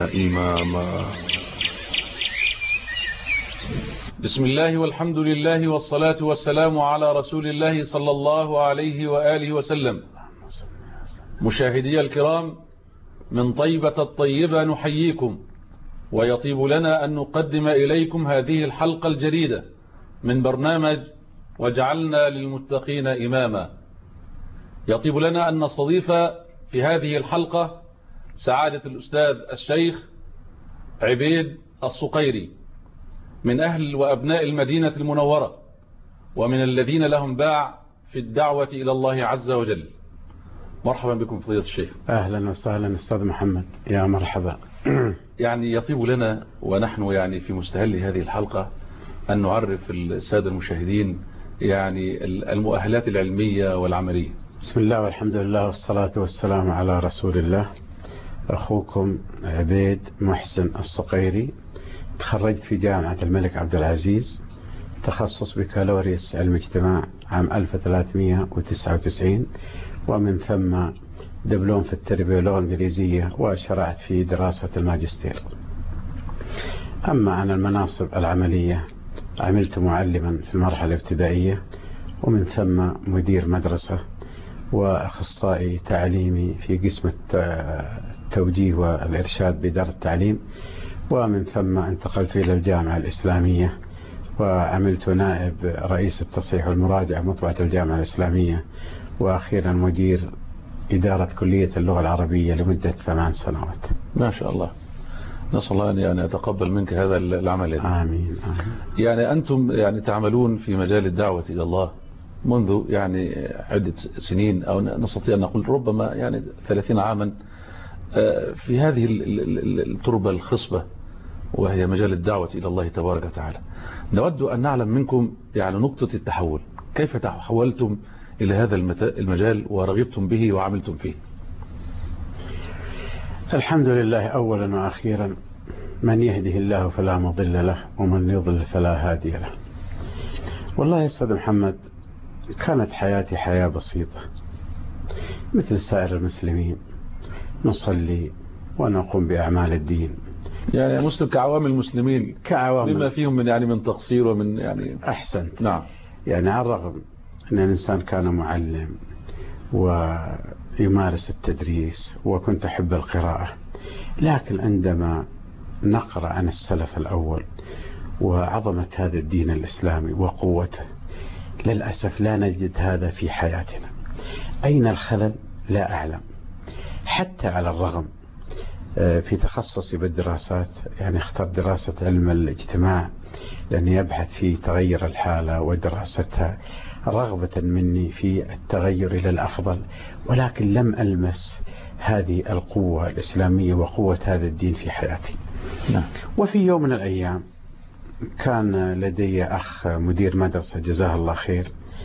إماما. بسم الله والحمد لله والصلاة والسلام على رسول الله صلى الله عليه وآله وسلم. مشاهدي الكرام، من طيبة الطيبة نحييكم، ويطيب لنا أن نقدم إليكم هذه الحلقة الجديدة من برنامج وجعلنا للمتقين إماما. يطيب لنا أن نستضيف في هذه الحلقة سعادة الأستاذ الشيخ عبيد الصقيري، من أهل وأبناء المدينة المنورة، ومن الذين لهم باع في الدعوة إلى الله عز وجل. مرحبا بكم فضيلة الشيخ. أهلا وسهلا أستاذ محمد، يا مرحبا. يعني يطيب لنا ونحن يعني في مستهل هذه الحلقة أن نعرف السادة المشاهدين يعني المؤهلات العلمية والعملية. بسم الله والحمد لله والصلاة والسلام على رسول الله. أخوكم عبيد محسن الصقيري، تخرجت في جامعة الملك عبد العزيز، تخصص بكالوريوس علم اجتماع عام 1399، ومن ثم دبلوم في التربية واللغة الإنجليزية، وشرعت في دراسة الماجستير. أما عن المناصب العملية، عملت معلما في المرحلة الابتدائية، ومن ثم مدير مدرسة وأخصائي تعليمي في قسم التوجيه والإرشاد بإدارة التعليم، ومن ثم انتقلت إلى الجامعة الإسلامية وعملت نائب رئيس التصحيح والمراجعة مطبعة الجامعة الإسلامية، وأخيرا مدير إدارة كلية اللغة العربية لمدة 8 سنوات. ما شاء الله، نسأل الله أن يتقبل منك هذا العمل. آمين. يعني أنتم يعني تعملون في مجال الدعوة إلى الله منذ يعني عدة سنين، أو نستطيع أن نقول ربما يعني 30 عاما، في هذه التربة الخصبة وهي مجال الدعوة إلى الله تبارك وتعالى. نود أن نعلم منكم يعني نقطة التحول، كيف تحولتم إلى هذا المجال ورغبتم به وعملتم فيه؟ الحمد لله أولا وأخيرا، من يهده الله فلا مضل له، ومن يضلل فلا هادي له. والله يا أستاذ محمد، كانت حياتي حياة بسيطة مثل سائر المسلمين، نصلي ونقوم بأعمال الدين، يعني مسلم كعوام المسلمين، كعوام بما فيهم من يعني من تقصير ومن يعني. أحسنت. نعم. يعني على الرغم أن الإنسان كان معلم ويمارس التدريس وكنت أحب القراءة، لكن عندما نقرأ عن السلف الأول وعظمة هذا الدين الإسلامي وقوته، للأسف لا نجد هذا في حياتنا. أين الخلل؟ لا أعلم. حتى على الرغم في تخصصي بالدراسات، يعني اخترت دراسة علم الاجتماع لأني أبحث في تغير الحالة ودراستها رغبة مني في التغير إلى الأفضل، ولكن لم ألمس هذه القوة الإسلامية وقوة هذا الدين في حياتي. نعم. وفي يوم من الأيام كان لدي أخ مدير مدرسة جزاه الله خير،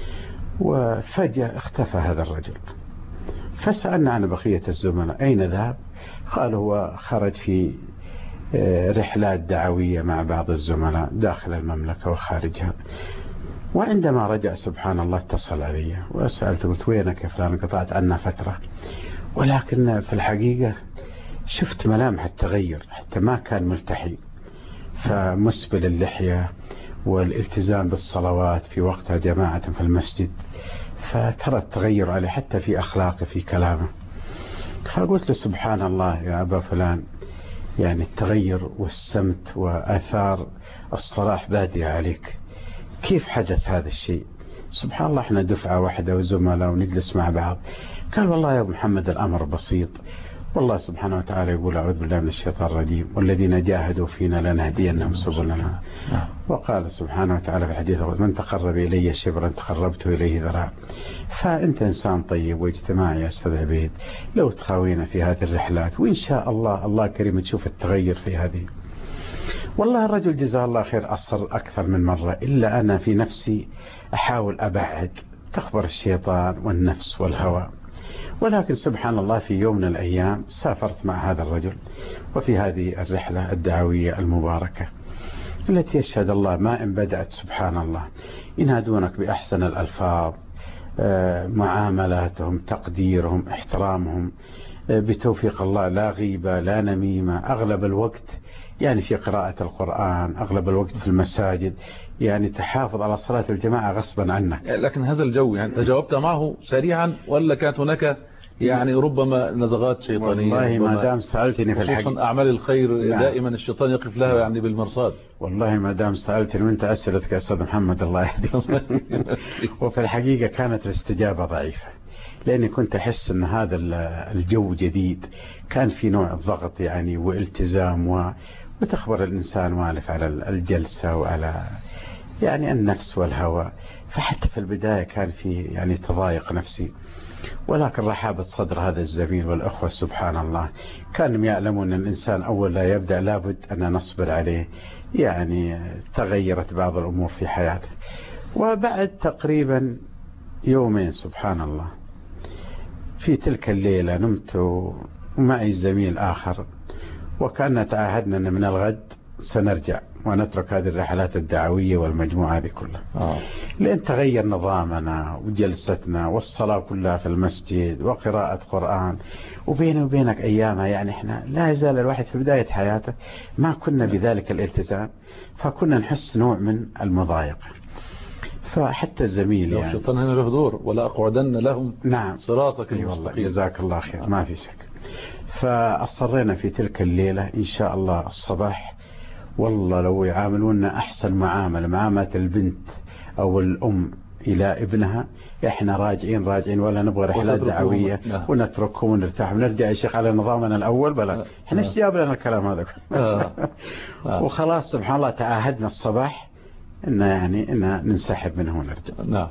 وفجأة اختفى هذا الرجل. فسألنا عن بقية الزملاء أين ذهب؟ قال هو خرج في رحلات دعوية مع بعض الزملاء داخل المملكة وخارجها. وعندما رجع سبحان الله اتصل علي وسألته، قلت وينك يا فلان؟ قطعت عنا فترة. ولكن في الحقيقة شفت ملامح التغير، حتى ما كان ملتحي، فمسبل اللحية والالتزام بالصلوات في وقتها جماعة في المسجد، فترى التغير عليه حتى في أخلاقه في كلامه. فقلت له سبحان الله يا أبا فلان، يعني التغير والسمت وآثار الصلاح بادية عليك، كيف حدث هذا الشيء؟ سبحان الله احنا دفعة واحدة وزملاء ونجلس مع بعض. قال والله يا أبو محمد الأمر بسيط، والله سبحانه وتعالى يقول أعوذ بالله من الشيطان الرجيم والذين جاهدوا فينا لنهدينهم سبلنا. وقال سبحانه وتعالى في الحديث من تقرب إلي شبرا تقربت إليه ذراع. فأنت إنسان طيب واجتماعي يا أستاذ عبيد، لو تخاوينا في هذه الرحلات وإن شاء الله كريم تشوف التغير في هذه. والله الرجل جزاه الله خير أصر أكثر من مرة، إلا أنا في نفسي أحاول أبعد، تخبر الشيطان والنفس والهوى. ولكن سبحان الله في يوم من الأيام سافرت مع هذا الرجل، وفي هذه الرحلة الدعوية المباركة التي يشهد الله ما إن بدأت سبحان الله ينادونك بأحسن الألفاظ، معاملاتهم، تقديرهم، احترامهم، بتوفيق الله لا غيبة لا نميمة، أغلب الوقت يعني في قراءة القرآن، أغلب الوقت في المساجد، يعني تحافظ على صلاة الجماعة غصبا عنك. لكن هذا الجو يعني تجاوبت معه سريعا ولا كانت هناك يعني ربما نزغات شيطانية؟ والله ما ربما دام سألتني في الحقيقة، خصوصا أعمال الخير نعم. دائما الشيطان يقف لها يعني بالمرصاد. والله ما دام سألتني وانت أسئلتك يا أستاذ محمد الله يهديك. وفي الحقيقة كانت الاستجابة ضعيفة، لأني كنت أحس أن هذا الجو جديد، كان في نوع ضغط يعني والتزام وتخبر الإنسان والف على الجلسة وعلى يعني النفس والهوى، فحتى في البداية كان في يعني تضايق نفسي. ولكن رحابة صدر هذا الزميل والأخوة سبحان الله كانوا يعلمون أن الإنسان أول لا يبدأ لابد أن نصبر عليه، يعني تغيرت بعض الأمور في حياته. وبعد تقريبا يومين سبحان الله في تلك الليلة نمت ومعي زميل آخر، وكأننا تعاهدنا أن من الغد سنرجع ونترك هذه الرحلات الدعوية والمجموعة هذه كلها. لأن تغير نظامنا وجلستنا والصلاة كلها في المسجد وقراءة قرآن، وبيني وبينك أيامها يعني إحنا لا يزال الواحد في بداية حياته ما كنا بذلك الالتزام، فكنا نحس نوع من المضايقة. فحتى الزميل يعني الشيطان هنا له دور، ولا أقعدن لهم نعم صراطك المستقيم. جزاك الله خير ما في شك. فأصرينا في تلك الليلة إن شاء الله الصباح والله لو يعاملونا أحسن معاملة البنت أو الأم إلى ابنها، إحنا راجعين ولا نبغى رحلات دعوية ونتركهم ونرتاح ونرجع يا شيخ على نظامنا الأول. بلا إحنا إيش جاب لنا الكلام هذا؟ وخلاص سبحان الله تعاهدنا الصباح إن يعني إن ننسحب منه ونرجع.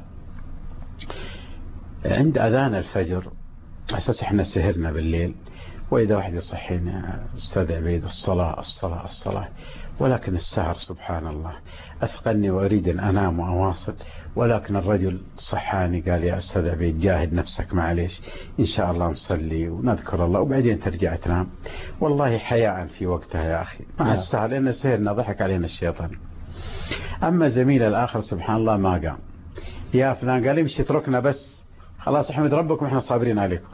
عند أذان الفجر أساس إحنا سهرنا بالليل، وإذا واحد يصحينا أستاذ عبيد الصلاة، ولكن السهر سبحان الله أثقلني وأريد أن أنام وأواصل، ولكن الرجل صحاني قال يا أستاذ عبيد جاهد نفسك معليش إن شاء الله نصلي ونذكر الله وبعدين ترجع تنام. والله حياء في وقتها يا أخي مع السهر، لأن سهرنا ضحك علينا الشيطان. أما زميل الآخر سبحان الله ما قام، يا فلان قال امشي اتركنا بس خلاص احمد ربكم احنا صابرين عليكم.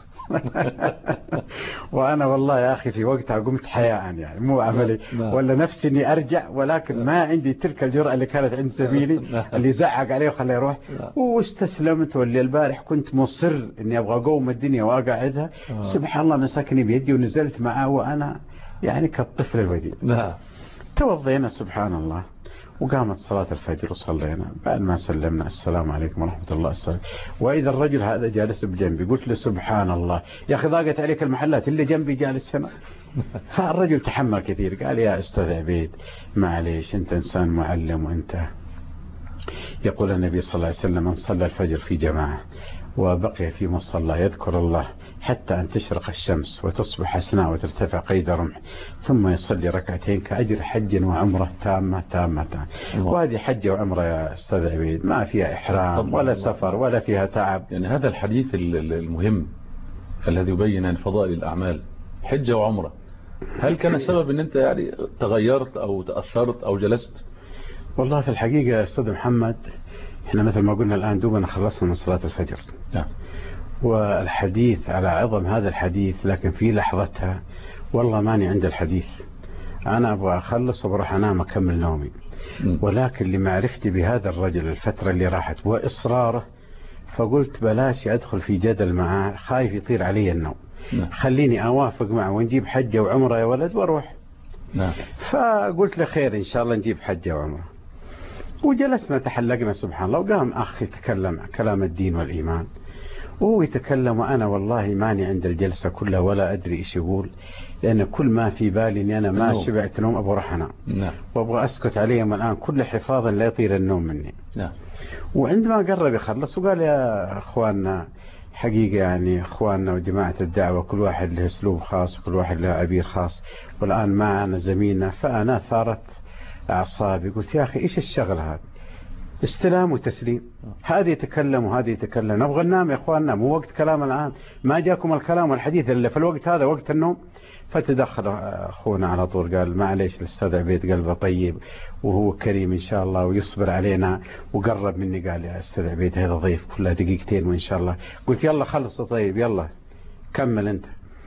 وأنا والله يا أخي في وقتها قمت حياء يعني مو عملي ولا نفسي إني أرجع، ولكن ما عندي تلك الجرأة اللي كانت عند زميلي اللي زعق عليه وخليه يروح، واستسلمت. واللي البارح كنت مصر إني أبغى أقوم الدنيا وأقعدها، سبحان الله مسكني بيدي ونزلت معاه وأنا يعني كالطفل الوديع. توضينا سبحان الله وقامت صلاة الفجر وصلينا. بعد ما سلمنا السلام عليكم ورحمة الله السلام، وإذا الرجل هذا جالس بجنبي قلت له سبحان الله يا أخي ضاقت عليك المحلات اللي جنبي جالس هنا. فالرجل تحمل كثير قال يا أستاذ عبيد معليش أنت إنسان معلم، وأنت يقول النبي صلى الله عليه وسلم من صلى الفجر في جماعة وبقي في مصلى يذكر الله حتى أن تشرق الشمس وتصبح حسناء وترتفع قيد رمح ثم يصلي ركعتين كأجر حج وعمرة تامة. وهذه حج وعمرة يا أستاذ عبيد ما فيها إحرام ولا سفر ولا فيها تعب. يعني هذا الحديث المهم الذي يبين عن فضائل الأعمال حج وعمرة، هل كان سبب أن أنت يعني تغيرت أو تأثرت أو جلست؟ والله في الحقيقة يا أستاذ محمد احنا مثل ما قلنا الآن دوبنا خلصنا من صلاة الفجر. والحديث على عظم هذا الحديث، لكن في لحظتها والله ماني عند الحديث، أنا أبغى أخلص وبروح أنام أكمل نومي. ولكن لمعرفتي بهذا الرجل الفترة اللي راحت وإصراره، فقلت بلاش أدخل في جدل معه خايف يطير علي النوم، خليني أوافق معه ونجيب حجة وعمرة يا ولد وأروح. فقلت له خير إن شاء الله نجيب حجة وعمرة. وجلسنا تحلقنا سبحان الله، وقام أخي يتكلم كلام الدين والإيمان وهو يتكلم، وأنا والله ماني عند الجلسة كلها ولا أدري إيش يقول، لأن كل ما في بالي أني أنا ما شبعت نوم أبغى أروح أنام وأبغى أسكت عليهم الآن كل حفاظا لا يطير النوم مني. وعندما قرب يخلص وقال يا أخواننا حقيقة يعني أخواننا وجماعة الدعوة كل واحد له أسلوب خاص وكل واحد له عبير خاص، والآن معنا زميلنا. فأنا ثارت أعصابي قلت يا أخي إيش الشغل هذا؟ استلام وتسليم، هذه يتكلم وهذه يتكلم، نبغى ننام يا أخواننا مو وقت كلام الآن، ما جاكم الكلام والحديث اللي في الوقت هذا وقت النوم. فتدخل أخونا على طول قال معليش الأستاذ عبيد قلبه طيب وهو كريم إن شاء الله ويصبر علينا، وقرب مني قال يا أستاذ عبيد هذا ضيف كلها دقيقتين وإن شاء الله. قلت يلا خلص طيب يلا كمل أنت.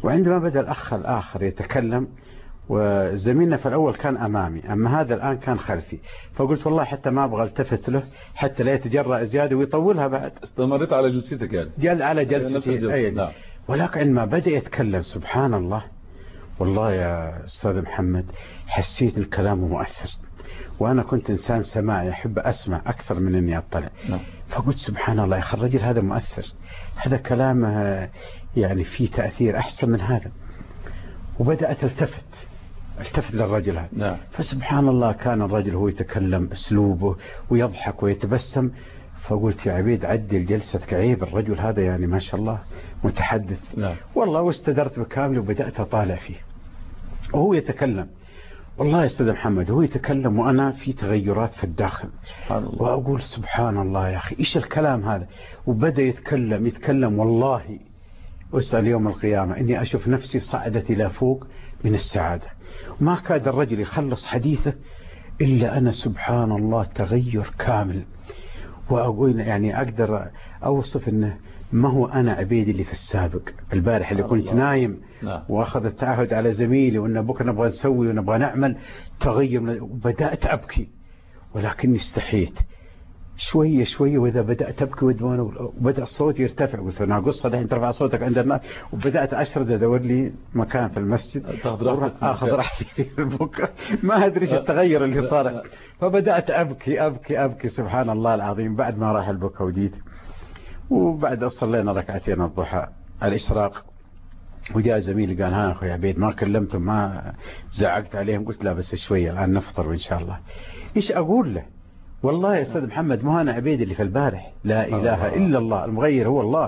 وعندما بدأ الأخ الآخر يتكلم، وزميلنا في الأول كان أمامي، أما هذا الآن كان خلفي، فقلت والله حتى ما أبغى التفت له حتى لا يتجرأ زيادة ويطولها بعد. استمرت على جلستك يعني؟ على جلستي. نعم. ولكن عندما بدأ يتكلم سبحان الله، والله يا أستاذ محمد حسيت الكلام مؤثر، وأنا كنت إنسان سماعي أحب أسمع أكثر من أني أطلع. فقلت سبحان الله يا أخي الرجل هذا مؤثر، هذا كلامه يعني فيه تأثير أحسن من هذا. وبدأت التفت للرجل هذا. فسبحان الله كان الرجل هو يتكلم أسلوبه ويضحك ويتبسم، فقلت يا عبيد عدل جلستك، عيب الرجل هذا يعني ما شاء الله متحدث. والله واستدرت بكامل وبدأت أطالع فيه وهو يتكلم. والله يا أستاذ محمد هو يتكلم وأنا في تغيرات في الداخل، سبحان الله. وأقول سبحان الله يا أخي إيش الكلام هذا. وبدأ يتكلم والله أسأل يوم القيامة إني أشوف نفسي صعدت إلى فوق من السعادة. ما كاد الرجل يخلص حديثه إلا أنا سبحان الله تغير كامل. وأقول يعني أقدر أوصف إنه ما هو أنا عبيد اللي في السابق البارح اللي كنت نايم وأخذ التعهد على زميلي وإن بكرة نبغى نسوي ونبغى نعمل، تغير وبدأت أبكي ولكني استحيت شوية شوية. وإذا بدأت أبكي وبدأ الصوت يرتفع، قلت أنا قصة ده أنت رفع صوتك عند الناس. وبدأت أشرد أدور لي مكان في المسجد أخذ راحتي في البكاء، ما أدري إيش التغير اللي صار. فبدأت أبكي سبحان الله العظيم. بعد ما راح البكاء وجيت، وبعد صلينا ركعتين الضحى الإشراق، وجاء زميلي قال ها أخوي عبيد ما كلمتم ما زعقت عليهم؟ قلت لا بس شوية الآن نفطر وإن شاء الله. إيش أقول له؟ والله يا أستاذ محمد ما أنا عبيد اللي في البارح، لا إله إلا الله، المغير هو الله.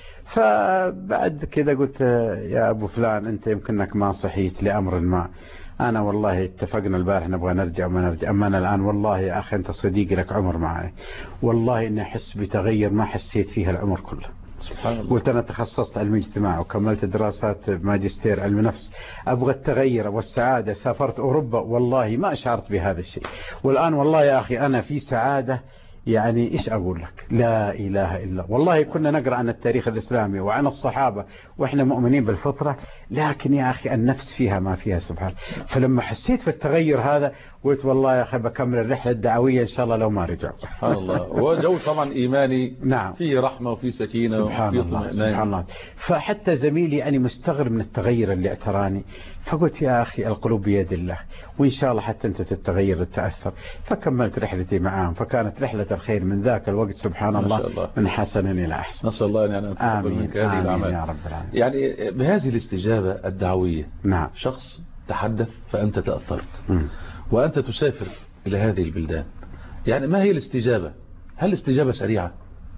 فبعد كذا قلت يا أبو فلان أنت يمكنك ما صحيت لأمر ما، أنا والله اتفقنا البارح نبغى نرجع وما نرجع، أما أنا الآن والله يا أخي أنت صديقي لك عمر معي، والله إني أحس بتغير ما حسيت فيها العمر كله. قلت أنا تخصصت علم اجتماع وكملت دراسات ماجستير علم نفس، أبغى التغير والسعادة، سافرت أوروبا والله ما شعرت بهذا الشيء، والآن والله يا أخي أنا في سعادة. يعني إيش أقول لك، لا إله إلا والله. كنا نقرأ عن التاريخ الإسلامي وعن الصحابة وإحنا مؤمنين بالفطرة، لكن يا أخي النفس فيها ما فيها سبحان. فلما حسيت في التغير هذا قلت والله يا أخي بكمل الرحلة الدعوية إن شاء الله لو ما رجع. سبحان الله. وجو طبعا إيماني نعم، فيه رحمة وفيه سكينة سبحان الله سبحان الله. فحتى زميلي يعني مستغرب من التغير اللي اعتراني، فقلت يا أخي القلوب بيد الله، وإن شاء الله حتى أنت تتغير وتتأثر. فكملت رحلتي معهم، فكانت رحلة الخير من ذاك الوقت سبحان الله من حسن إلى أحسن. نسأل الله أن يتقبل منك هذه الأعمال يا رب العالمين. يعني بهذه الاستجابة الدعوية نعم، شخص تحدث فأنت تأثرت وأنت تسافر إلى هذه البلدان، يعني ما هي الاستجابة؟ هل الاستجابة سريعة؟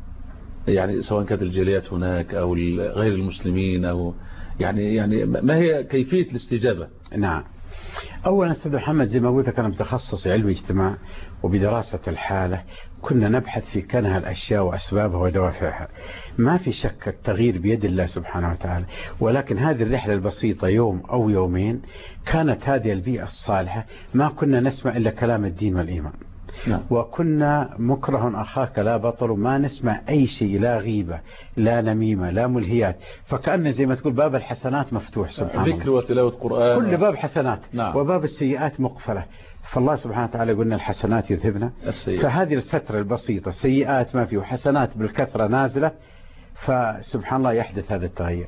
يعني سواء كانت الجاليات هناك أو غير المسلمين أو يعني ما هي كيفية الاستجابة؟ نعم، أولا أستاذ محمد زي ما قلت لك أنا متخصص علم اجتماع، وبدراسة الحالة كنا نبحث في كنها الأشياء وأسبابها ودوافعها. ما في شك التغيير بيد الله سبحانه وتعالى، ولكن هذه الرحلة البسيطة يوم أو يومين كانت هذه البيئة الصالحة، ما كنا نسمع إلا كلام الدين والإيمان. وكنا مكره أخاك لا بطل، وما نسمع أي شيء، لا غيبة لا نميمة لا ملهيات. فكأن زي ما تقول باب الحسنات مفتوح سبحان الله، ذكر وتلاوة قرآن، كل باب حسنات وباب السيئات مقفلة. فالله سبحانه وتعالى قلنا الحسنات يذهبنا. فهذه الفترة البسيطة سيئات ما فيه وحسنات بالكثرة نازلة، فسبحان الله يحدث هذا التغير.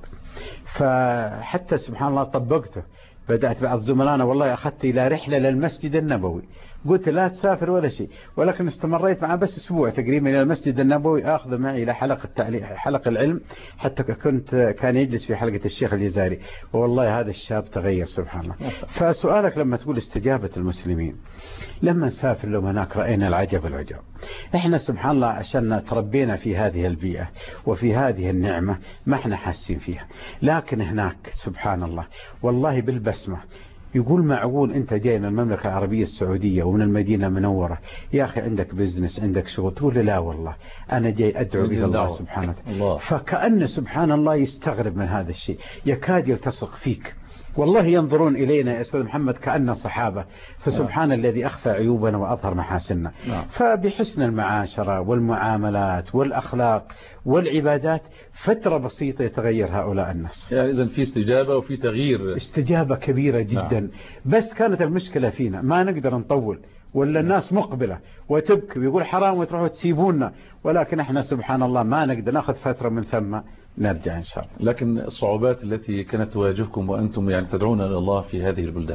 فحتى سبحان الله طبقته، بدأت بعض زملائنا والله أخذت إلى رحلة للمسجد النبوي، قلت لا تسافر ولا شيء، ولكن استمريت معه بس أسبوع تقريبا إلى المسجد النبوي، أخذ معي إلى حلقة العلم، حتى كان يجلس في حلقة الشيخ الجزائري، والله هذا الشاب تغير سبحان الله. فسؤالك لما تقول استجابة المسلمين، لما نسافر لهم هناك رأينا العجب العجاب. إحنا سبحان الله عشان تربينا في هذه البيئة وفي هذه النعمة ما إحنا حاسين فيها، لكن هناك سبحان الله والله بالبسمة يقول معقول أنت جاي من المملكة العربية السعودية ومن المدينة المنورة يا أخي عندك بزنس عندك شغل، تقول لا والله أنا جاي أدعو إلى الله سبحانه وتعالى. فكأن سبحان الله يستغرب من هذا الشيء، يكاد يلتصق فيك والله ينظرون إلينا يا أستاذ محمد كأننا صحابة، فسبحان الذي أخفى عيوبنا وأظهر محاسننا. فبحسن المعاشرة والمعاملات والأخلاق والعبادات فترة بسيطة يتغير هؤلاء الناس. يعني إذن في استجابة وفي تغيير، استجابة كبيرة جدا. بس كانت المشكلة فينا ما نقدر نطول، ولا الناس مقبلة وتبكي ويقول حرام وتروحوا تسيبونا، ولكن احنا سبحان الله ما نقدر ناخذ فترة من ثم نرجع إن شاء الله. لكن الصعوبات التي كانت تواجهكم وأنتم يعني تدعون إلى الله في هذه البلدان،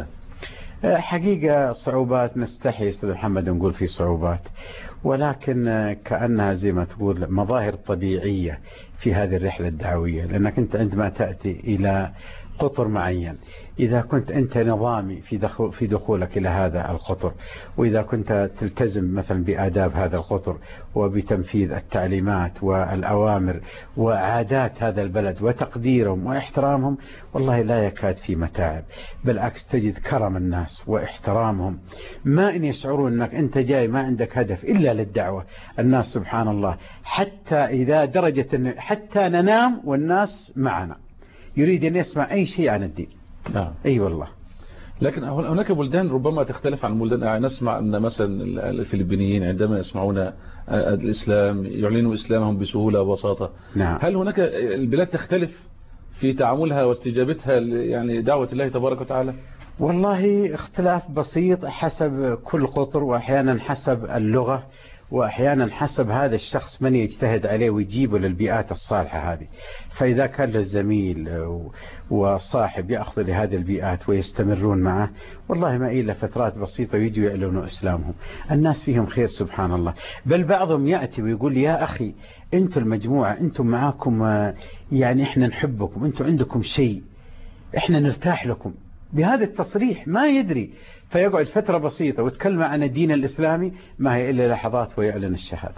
حقيقة صعوبات نستحي أستاذ محمد نقول في صعوبات، ولكن كأنها زي ما تقول مظاهر طبيعية في هذه الرحلة الدعوية. لأنك أنت عندما تأتي إلى قطر معين، إذا كنت أنت نظامي في دخولك إلى هذا القطر، وإذا كنت تلتزم مثلا بآداب هذا القطر وبتنفيذ التعليمات والأوامر وعادات هذا البلد وتقديرهم واحترامهم، والله لا يكاد في متاعب، بالعكس تجد كرم الناس واحترامهم، ما إن يشعرون أنك أنت جاي ما عندك هدف إلا للدعوة. الناس سبحان الله حتى إذا درجة حتى ننام والناس معنا، يريد أن يسمع أي شيء عن الدين. أي والله. لكن هناك بلدان ربما تختلف عن بلدان. نسمع أن مثلا الفلبينيين عندما يسمعون الإسلام يعلنوا إسلامهم بسهولة وبساطة. هل هناك البلاد تختلف في تعاملها واستجابتها يعني دعوة الله تبارك وتعالى؟ والله اختلاف بسيط حسب كل قطر، وأحيانا حسب اللغة، وأحيانا حسب هذا الشخص من يجتهد عليه ويجيبه للبيئات الصالحة هذه. فإذا كان له زميل وصاحب يأخذ لهذه البيئات ويستمرون معه، والله ما إلا فترات بسيطة ويجوا يعلنوا إسلامهم. الناس فيهم خير سبحان الله. بل بعضهم يأتي ويقول يا أخي أنتم المجموعة أنتم معاكم يعني إحنا نحبكم، أنتم عندكم شيء إحنا نرتاح لكم، بهذا التصريح ما يدري، فيقعد فترة بسيطة ويتكلم عن الدين الإسلامي ما هي إلا لحظات ويعلن الشهادة،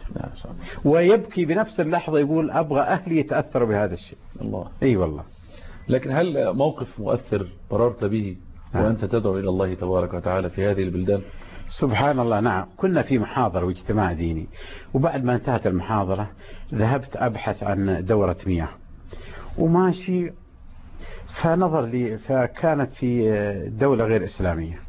ويبكي بنفس اللحظة يقول أبغى أهلي يتأثروا بهذا الشيء. الله. أي والله. لكن هل موقف مؤثر قررت به وأنت تدعو إلى الله تبارك وتعالى في هذه البلدان؟ سبحان الله. نعم، كنا في محاضرة واجتماع ديني، وبعد ما انتهت المحاضرة ذهبت أبحث عن دورة مياه وماشي، فنظر لي فكانت في دولة غير إسلامية،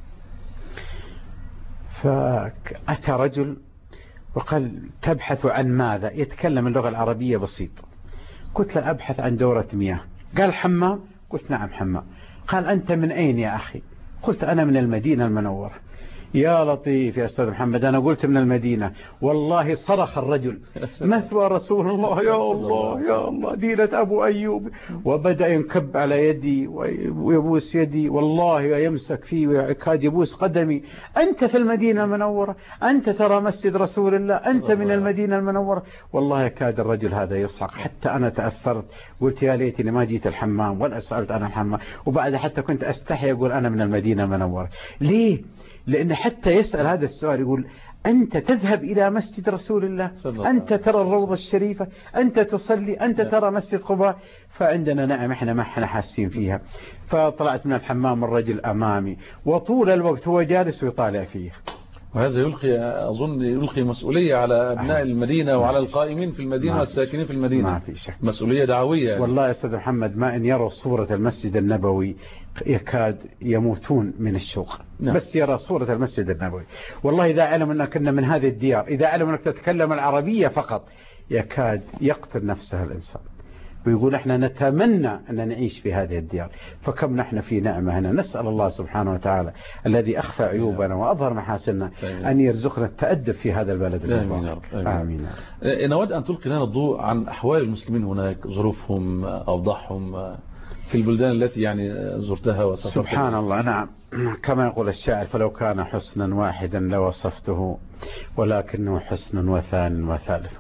فأتى رجل وقال تبحث عن ماذا؟ يتكلم اللغة العربية بسيط. قلت له أبحث عن دورة مياه. قال حمام؟ قلت نعم حمام. قال أنت من أين يا أخي؟ قلت أنا من المدينة المنورة. يا لطيف يا أستاذ محمد، أنا قلت من المدينة. والله صرخ الرجل مثوى رسول الله، يا الله يا الله دينة أبو أيوب، وبدأ ينكب على يدي ويبوس يدي، والله يمسك فيه ويكاد يبوس قدمي. أنت في المدينة المنورة، أنت ترى مسجد رسول الله، أنت من المدينة المنورة. والله يكاد الرجل هذا يصعق، حتى أنا تأثرت، قلت يا ليتني ما جيت الحمام ولا سألت عن الحمام، وبعد حتى كنت أستحي أقول أنا من المدينة المنورة. ليه؟ لأن حتى يسأل هذا السؤال يقول أنت تذهب إلى مسجد رسول الله، أنت ترى الروضة الشريفة، أنت تصلي، أنت ترى مسجد قباء. فعندنا نعم إحنا ما إحنا حاسين فيها. فطلعت من الحمام الرجل أمامي، وطول الوقت هو جالس ويطالع فيه. وهذا أظن يلقي مسؤولية على أبناء المدينة وعلى القائمين في المدينة والساكنين في المدينة. ما في شك، مسؤولية دعوية يعني. والله يا أستاذ محمد ما إن يروا صورة المسجد النبوي يكاد يموتون من الشوق. بس يرى صورة المسجد النبوي، والله إذا علم أنك كنا من هذه الديار، إذا علم أنك تتكلم العربية فقط يكاد يقتل نفسه الإنسان، ويقول احنا نتمنى أن نعيش في هذه الديار. فكم نحن في نعمة هنا. نسأل الله سبحانه وتعالى الذي أخفى عيوبنا وأظهر محاسننا أن يرزقنا التأدب في هذا البلد المبارك. آمين. نود أن تلقي لنا الضوء عن أحوال المسلمين هناك، ظروفهم، أوضاعهم في البلدان التي يعني زرتها وسافرت. سبحان الله. نعم، كما يقول الشاعر فلو كان حسنا واحدا لوصفته، ولكنه حسن وثان وثالث.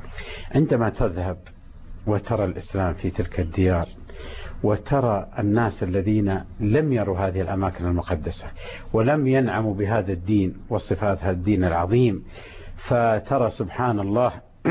عندما تذهب وترى الإسلام في تلك الديار، وترى الناس الذين لم يروا هذه الأماكن المقدسة ولم ينعموا بهذا الدين وصفات هذا الدين العظيم، فترى سبحان الله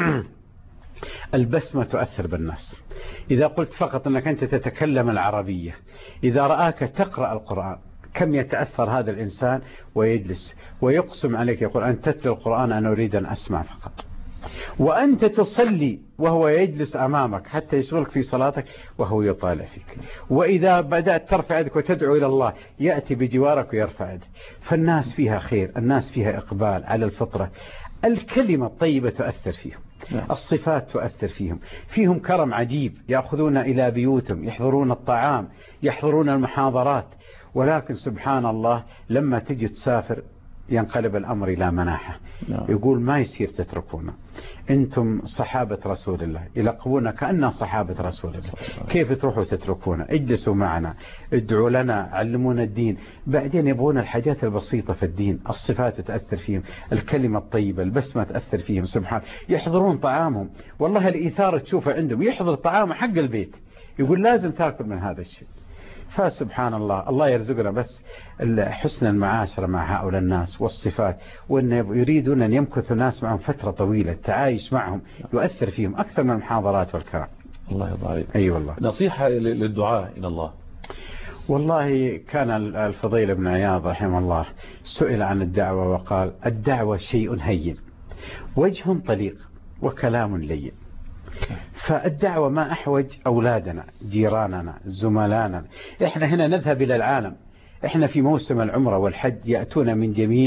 البسمة تؤثر بالناس. إذا قلت فقط أنك أنت تتكلم العربية، إذا رآك تقرأ القرآن كم يتأثر هذا الإنسان ويجلس ويقسم عليك، يقول أن تتلو القرآن أنا أريد أن أسمع فقط. وأنت تصلي وهو يجلس أمامك حتى يشغلك في صلاتك وهو يطالع فيك. وإذا بدأت ترفع يدك وتدعو إلى الله يأتي بجوارك ويرفع يده. فالناس فيها خير، الناس فيها إقبال على الفطرة. الكلمة الطيبة تؤثر فيهم، الصفات تؤثر فيهم كرم عجيب، يأخذون إلى بيوتهم، يحضرون الطعام، يحضرون المحاضرات. ولكن سبحان الله لما تجي تسافر ينقلب الأمر إلى مناحة. يقول ما يصير تتركونا، أنتم صحابة رسول الله، يلقبونا كأننا صحابة رسول الله، كيف تروحوا تتركونا؟ اجلسوا معنا، ادعوا لنا، علمونا الدين. بعدين يبغون الحاجات البسيطة في الدين، الصفات تأثر فيهم، الكلمة الطيبة، البسمة تأثر فيهم. سبحان، يحضرون طعامهم، والله الإثارة تشوفه عندهم، يحضر طعامه حق البيت، يقول لازم تأكل من هذا الشيء. فسبحان الله، الله يرزقنا بس حسن المعاشرة مع هؤلاء الناس والصفات، وأن يريدون أن يمكث الناس معهم فترة طويلة، التعايش معهم يؤثر فيهم أكثر من المحاضرات والكلام. الله يرضى عليك. أي والله. نصيحة للدعاء إلى الله. والله كان الفضيل بن عياض رحمه الله سئل عن الدعوة وقال: الدعوة شيء هين، وجه طليق، وكلام لين. فالدعوة ما أحوج أولادنا، جيراننا، زملائنا. إحنا هنا نذهب إلى العالم، إحنا في موسم العمرة والحج يأتون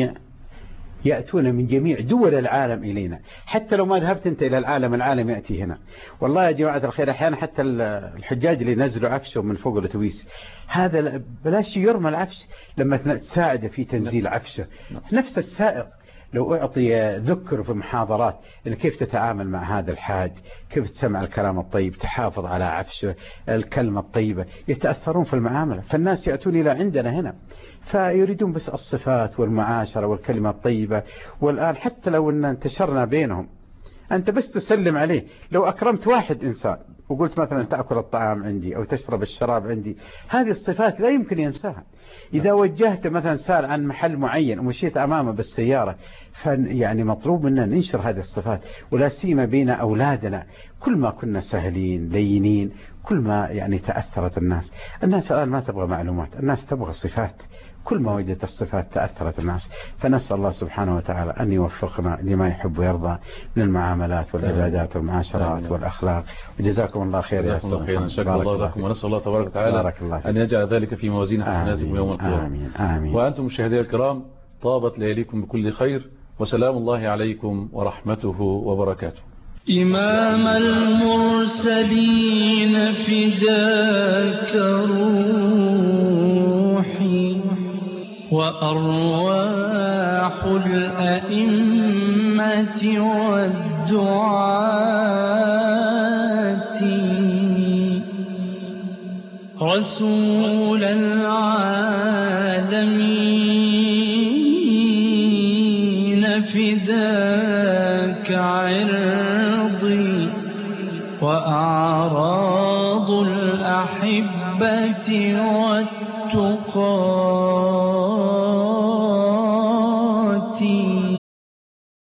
من جميع دول العالم إلينا. حتى لو ما ذهبت أنت إلى العالم، العالم يأتي هنا. والله يا جماعة الخير أحيانا حتى الحجاج اللي نزلوا عفشهم من فوق الأتوبيس، هذا بلاش يرمى العفش لما تساعد في تنزيل عفشه. نفس السائق لو أعطي ذكر في محاضرات إن كيف تتعامل مع هذا الحاج، كيف تسمع الكلام الطيب، تحافظ على عفشه، الكلمة الطيبة، يتأثرون في المعاملة. فالناس يأتون إلى عندنا هنا فيريدون بس الصفات والمعاشرة والكلمة الطيبة. والآن حتى لو أن انتشرنا بينهم، أنت بس تسلم عليه. لو أكرمت واحد إنسان وقلت مثلا تأكل الطعام عندي أو تشرب الشراب عندي، هذه الصفات لا يمكن ينساها. إذا وجهت مثلا سأل عن محل معين ومشيت أمامه بالسيارة، يعني مطلوب منا ننشر هذه الصفات، ولا سيما بين أولادنا. كل ما كنا سهلين لينين كل ما يعني تأثرت الناس. الناس الآن ما تبغى معلومات، الناس تبغى صفات. كل ما وجدت الصفات تأثرت الناس. فنسأل الله سبحانه وتعالى أن يوفقنا لما يحب ويرضى من المعاملات والعبادات والمعاشرات والأخلاق. وجزاكم الله خير يا أخي. شكرا الله لكم، ونسأل الله تبارك وتعالى أن يجعل ذلك في موازين حسناتكم يوم القيامة. آمين آمين. وأنتم مشاهدي الكرام، طابت لياليكم بكل خير، وسلام الله عليكم ورحمته وبركاته. إمام المرسلين فداك روحي، وأرواح الأئمة والدعاة، رسول العالمين فداك عرضي، وأعراض الأحبة والتقى.